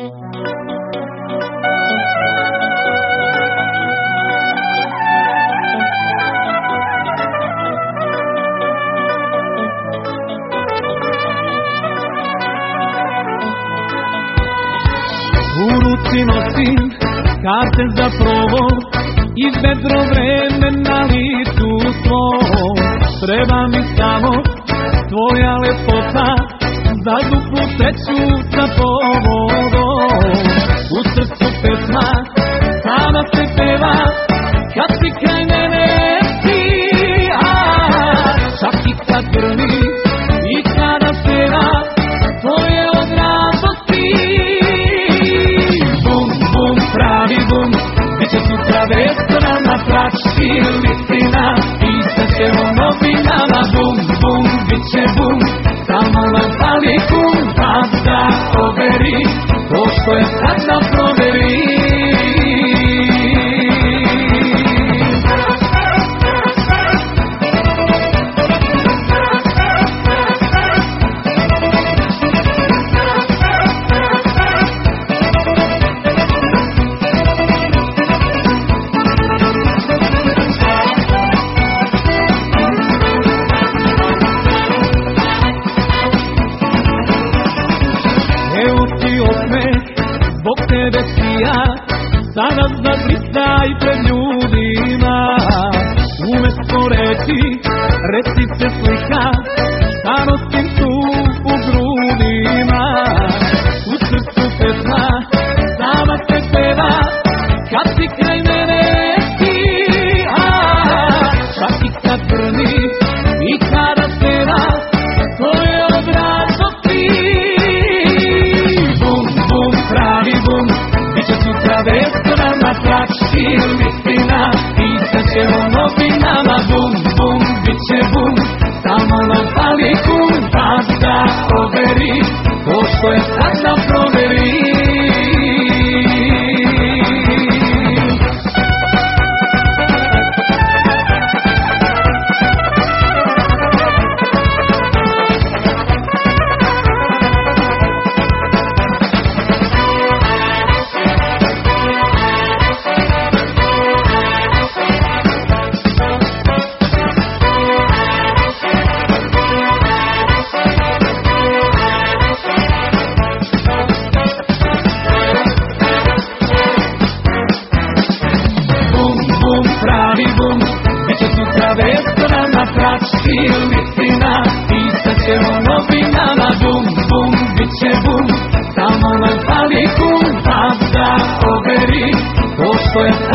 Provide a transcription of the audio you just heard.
U ruci nosim karte za provod i vedro vreme na licu svom. Treba mi samo tvoja lepota za duplu sreću sa povodom. U srcu pesma sama se peva kad si kraj mene ti, čak i kad grmi i kada peva to je od radosti. Bum, bum, pravi bum, biće sutra vesna na praći listina, pisat će o novinama. Bum, bum, biće bum, samo nam fali kum, pa da overi to što je sad nam proveri. Zbog tebe sija, sada zablista i pred ljudima. Umesto reći, reci se slika, šta nosim tu u grudima. U srcu pesma, sama se peva, kad si kraj mene ti, čak i kad grmi i kada peva, to je od radosti. Pravi bum, biće sutra vesna na praći listina, pisat će o novinama. Bum, bum, biće bum, samo nam fali kum, pa da overi to što je sad nam proveri. Pravi bum, biće sutra vesna na praći listina, pisat će o novinama. Bum, bum, biće bum, samo nam fali kum, pa da overi to što je